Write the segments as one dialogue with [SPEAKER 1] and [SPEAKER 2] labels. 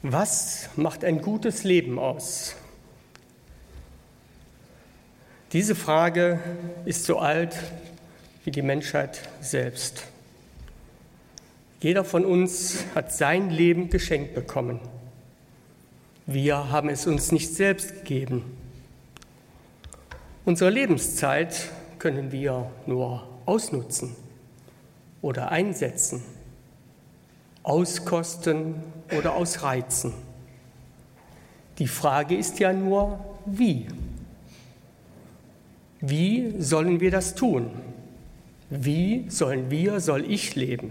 [SPEAKER 1] Was macht ein gutes Leben aus? Diese Frage ist so alt wie die Menschheit selbst. Jeder von uns hat sein Leben geschenkt bekommen. Wir haben es uns nicht selbst gegeben. Unsere Lebenszeit können wir nur ausnutzen oder einsetzen, auskosten oder ausreizen. Die Frage ist ja nur, wie? Wie sollen wir das tun? Wie soll ich leben?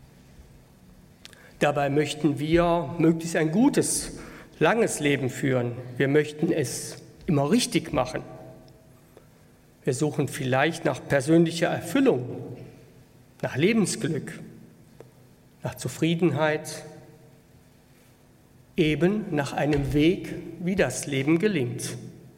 [SPEAKER 1] Dabei möchten wir möglichst ein gutes, langes Leben führen. Wir möchten es immer richtig machen. Wir suchen vielleicht nach persönlicher Erfüllung, nach Lebensglück, nach Zufriedenheit, eben nach einem Weg, wie das Leben gelingt.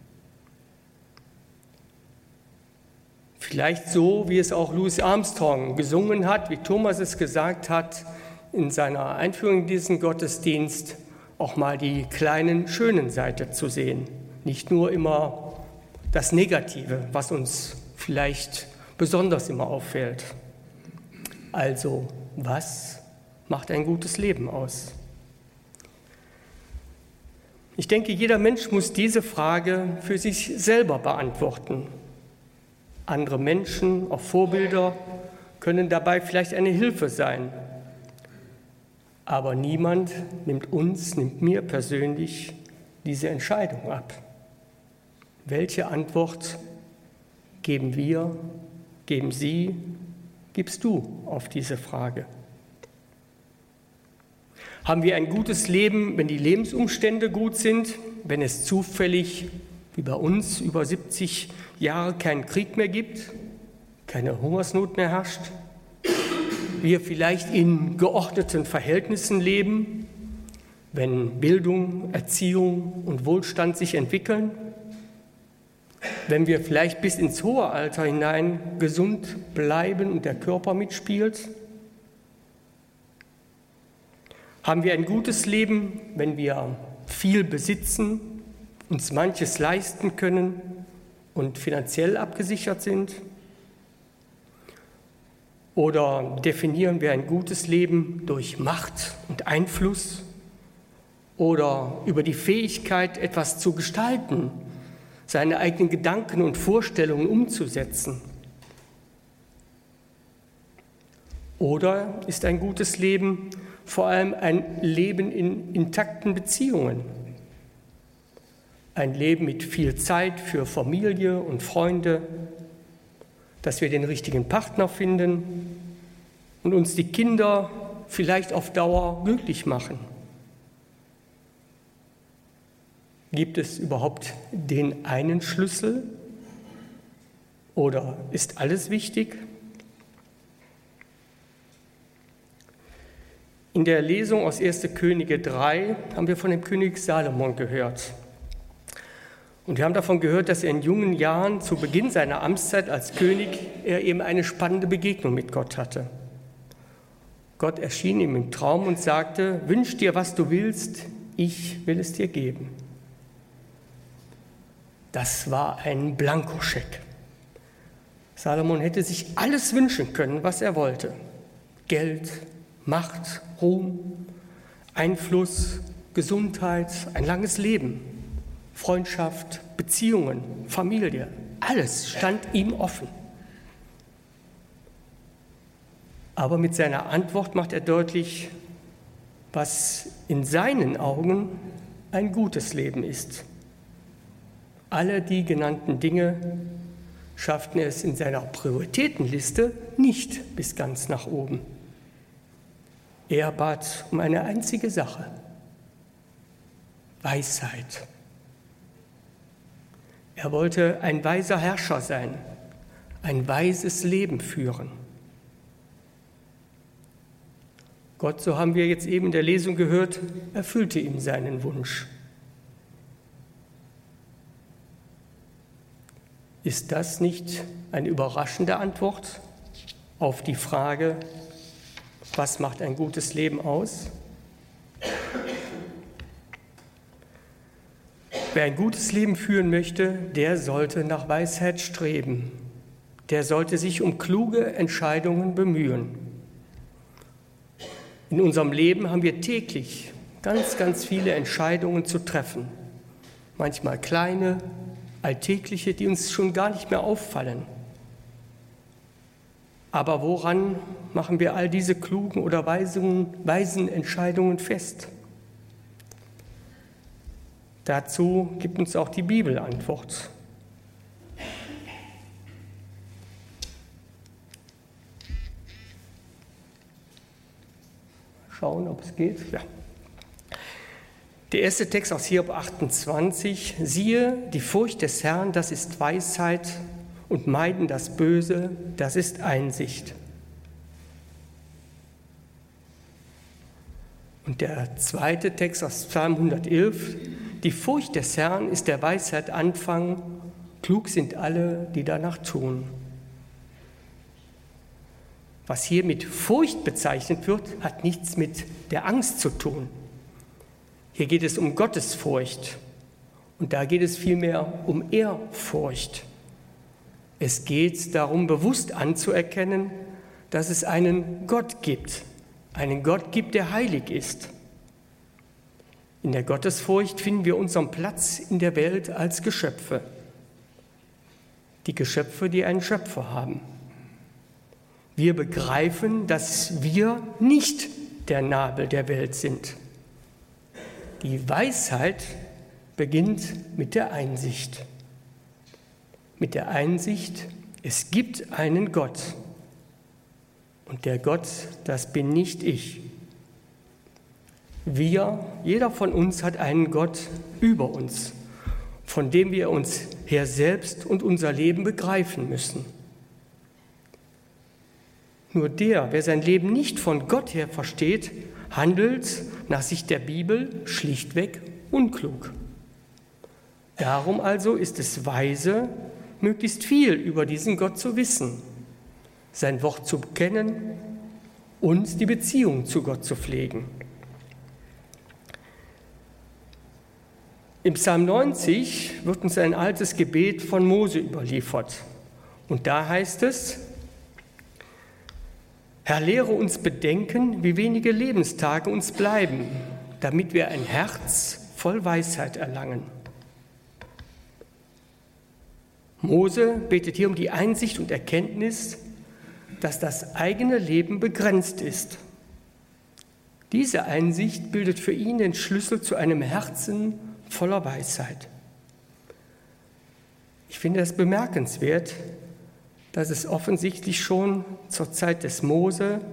[SPEAKER 1] Vielleicht so, wie es auch Louis Armstrong gesungen hat, wie Thomas es gesagt hat in seiner Einführung in diesen Gottesdienst, auch mal die kleinen, schönen Seiten zu sehen. Nicht nur immer das Negative, was uns vielleicht besonders immer auffällt. Also, was macht ein gutes Leben aus? Ich denke, jeder Mensch muss diese Frage für sich selber beantworten. Andere Menschen, auch Vorbilder, können dabei vielleicht eine Hilfe sein. Aber niemand nimmt mir persönlich diese Entscheidung ab. Welche Antwort geben wir, geben Sie, gibst du auf diese Frage? Haben wir ein gutes Leben, wenn die Lebensumstände gut sind, wenn es zufällig, wie bei uns, über 70 Jahre keinen Krieg mehr gibt, keine Hungersnot mehr herrscht, wir vielleicht in geordneten Verhältnissen leben, wenn Bildung, Erziehung und Wohlstand sich entwickeln, wenn wir vielleicht bis ins hohe Alter hinein gesund bleiben und der Körper mitspielt? Haben wir ein gutes Leben, wenn wir viel besitzen, uns manches leisten können und finanziell abgesichert sind? Oder definieren wir ein gutes Leben durch Macht und Einfluss oder über die Fähigkeit, etwas zu gestalten, seine eigenen Gedanken und Vorstellungen umzusetzen? Oder ist ein gutes Leben vor allem ein Leben in intakten Beziehungen? Ein Leben mit viel Zeit für Familie und Freunde, dass wir den richtigen Partner finden und uns die Kinder vielleicht auf Dauer glücklich machen. Gibt es überhaupt den einen Schlüssel oder ist alles wichtig? In der Lesung aus 1. Könige 3 haben wir von dem König Salomon gehört. Und wir haben davon gehört, dass er in jungen Jahren zu Beginn seiner Amtszeit als König eben eine spannende Begegnung mit Gott hatte. Gott erschien ihm im Traum und sagte: Wünsch dir, was du willst, ich will es dir geben. Das war ein Blankoscheck. Salomon hätte sich alles wünschen können, was er wollte. Geld, Macht, Ruhm, Einfluss, Gesundheit, ein langes Leben, Freundschaft, Beziehungen, Familie, alles stand ihm offen. Aber mit seiner Antwort macht er deutlich, was in seinen Augen ein gutes Leben ist. Alle die genannten Dinge schafften es in seiner Prioritätenliste nicht bis ganz nach oben. Er bat um eine einzige Sache: Weisheit. Er wollte ein weiser Herrscher sein, ein weises Leben führen. Gott, so haben wir jetzt eben in der Lesung gehört, erfüllte ihm seinen Wunsch. Ist das nicht eine überraschende Antwort auf die Frage, was macht ein gutes Leben aus? Wer ein gutes Leben führen möchte, der sollte nach Weisheit streben. Der sollte sich um kluge Entscheidungen bemühen. In unserem Leben haben wir täglich ganz, ganz viele Entscheidungen zu treffen. Manchmal kleine, alltägliche, die uns schon gar nicht mehr auffallen. Aber woran machen wir all diese klugen oder weisen Entscheidungen fest? Dazu gibt uns auch die Bibel Antwort. Schauen, ob es geht. Ja. Der erste Text aus Hiob 28. Siehe, die Furcht des Herrn, das ist Weisheit, und meiden das Böse, das ist Einsicht. Und der zweite Text aus Psalm 111. Die Furcht des Herrn ist der Weisheit Anfang, klug sind alle, die danach tun. Was hier mit Furcht bezeichnet wird, hat nichts mit der Angst zu tun. Hier geht es um Gottesfurcht und da geht es vielmehr um Ehrfurcht. Es geht darum, bewusst anzuerkennen, dass es einen Gott gibt, der heilig ist. In der Gottesfurcht finden wir unseren Platz in der Welt als Geschöpfe. Die Geschöpfe, die einen Schöpfer haben. Wir begreifen, dass wir nicht der Nabel der Welt sind. Die Weisheit beginnt mit der Einsicht. Mit der Einsicht, es gibt einen Gott. Und der Gott, das bin nicht ich. Jeder von uns hat einen Gott über uns, von dem wir uns her selbst und unser Leben begreifen müssen. Nur wer sein Leben nicht von Gott her versteht, handelt nach Sicht der Bibel schlichtweg unklug. Darum also ist es weise, möglichst viel über diesen Gott zu wissen, sein Wort zu kennen und die Beziehung zu Gott zu pflegen. Im Psalm 90 wird uns ein altes Gebet von Mose überliefert. Und da heißt es: Herr, lehre uns bedenken, wie wenige Lebenstage uns bleiben, damit wir ein Herz voll Weisheit erlangen. Mose betet hier um die Einsicht und Erkenntnis, dass das eigene Leben begrenzt ist. Diese Einsicht bildet für ihn den Schlüssel zu einem Herzen voller Weisheit. Ich finde es bemerkenswert, dass es offensichtlich schon zur Zeit des Mose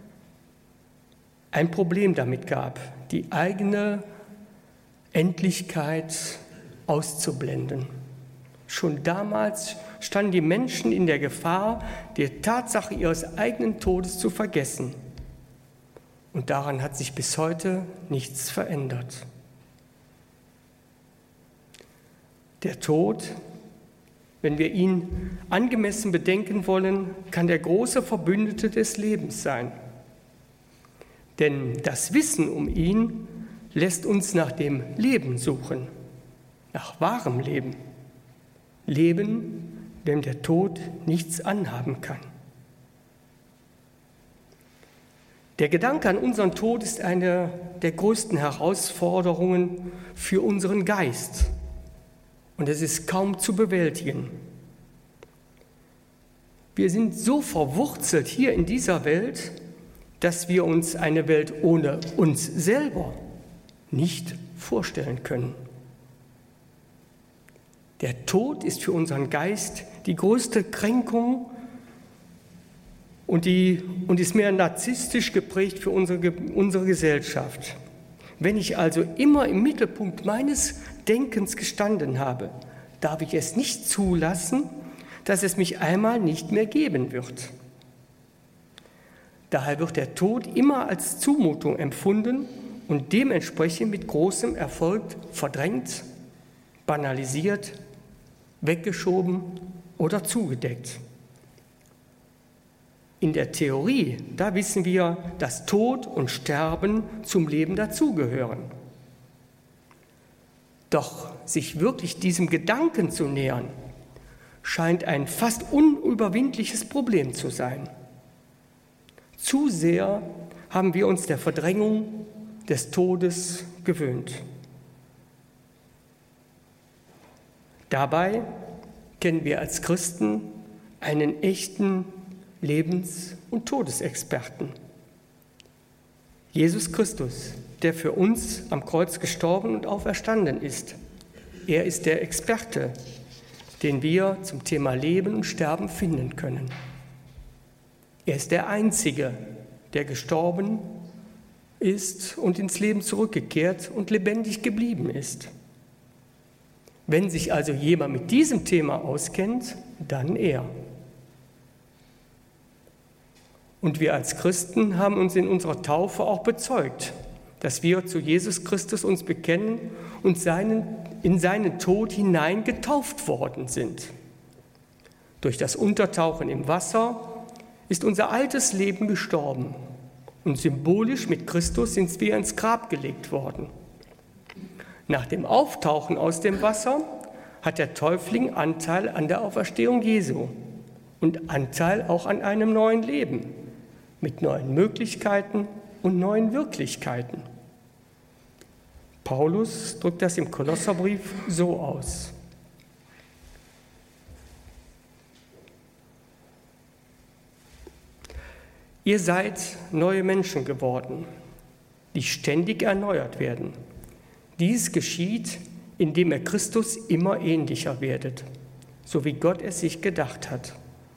[SPEAKER 1] ein Problem damit gab, die eigene Endlichkeit auszublenden. Schon damals standen die Menschen in der Gefahr, die Tatsache ihres eigenen Todes zu vergessen. Und daran hat sich bis heute nichts verändert. Der Tod, wenn wir ihn angemessen bedenken wollen, kann der große Verbündete des Lebens sein. Denn das Wissen um ihn lässt uns nach dem Leben suchen, nach wahrem Leben. Leben, dem der Tod nichts anhaben kann. Der Gedanke an unseren Tod ist eine der größten Herausforderungen für unseren Geist. Und es ist kaum zu bewältigen. Wir sind so verwurzelt hier in dieser Welt, dass wir uns eine Welt ohne uns selber nicht vorstellen können. Der Tod ist für unseren Geist die größte Kränkung und ist mehr narzisstisch geprägt für unsere Gesellschaft. Wenn ich also immer im Mittelpunkt meines Denkens gestanden habe, darf ich es nicht zulassen, dass es mich einmal nicht mehr geben wird. Daher wird der Tod immer als Zumutung empfunden und dementsprechend mit großem Erfolg verdrängt, banalisiert, weggeschoben oder zugedeckt. In der Theorie, da wissen wir, dass Tod und Sterben zum Leben dazugehören. Doch sich wirklich diesem Gedanken zu nähern, scheint ein fast unüberwindliches Problem zu sein. Zu sehr haben wir uns der Verdrängung des Todes gewöhnt. Dabei kennen wir als Christen einen echten Lebens- und Todesexperten. Jesus Christus, der für uns am Kreuz gestorben und auferstanden ist. Er ist der Experte, den wir zum Thema Leben und Sterben finden können. Er ist der Einzige, der gestorben ist und ins Leben zurückgekehrt und lebendig geblieben ist. Wenn sich also jemand mit diesem Thema auskennt, dann er. Und wir als Christen haben uns in unserer Taufe auch bezeugt, dass wir zu Jesus Christus uns bekennen und in seinen Tod hinein getauft worden sind. Durch das Untertauchen im Wasser ist unser altes Leben gestorben und symbolisch mit Christus sind wir ins Grab gelegt worden. Nach dem Auftauchen aus dem Wasser hat der Täufling Anteil an der Auferstehung Jesu und Anteil auch an einem neuen Leben mit neuen Möglichkeiten und neuen Wirklichkeiten. Paulus drückt das im Kolosserbrief so aus. Ihr seid neue Menschen geworden, die ständig erneuert werden. Dies geschieht, indem ihr Christus immer ähnlicher werdet, so wie Gott es sich gedacht hat.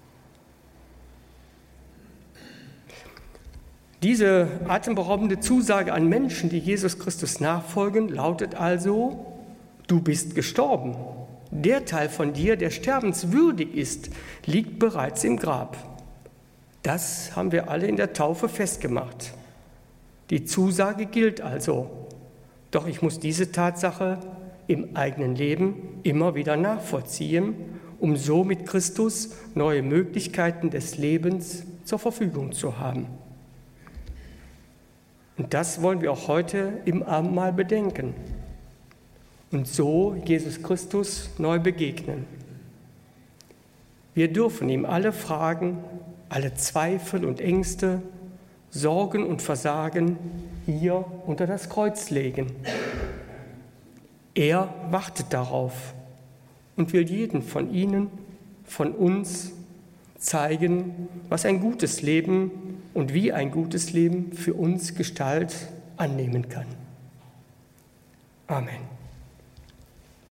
[SPEAKER 1] Diese atemberaubende Zusage an Menschen, die Jesus Christus nachfolgen, lautet also: Du bist gestorben. Der Teil von dir, der sterbenswürdig ist, liegt bereits im Grab. Das haben wir alle in der Taufe festgemacht. Die Zusage gilt also. Doch ich muss diese Tatsache im eigenen Leben immer wieder nachvollziehen, um so mit Christus neue Möglichkeiten des Lebens zur Verfügung zu haben. Und das wollen wir auch heute im Abendmahl bedenken und so Jesus Christus neu begegnen. Wir dürfen ihm alle Fragen, alle Zweifel und Ängste, Sorgen und Versagen hier unter das Kreuz legen. Er wartet darauf und will jeden von Ihnen, von uns zeigen, was ein gutes Leben und wie ein gutes Leben für uns Gestalt annehmen kann. Amen.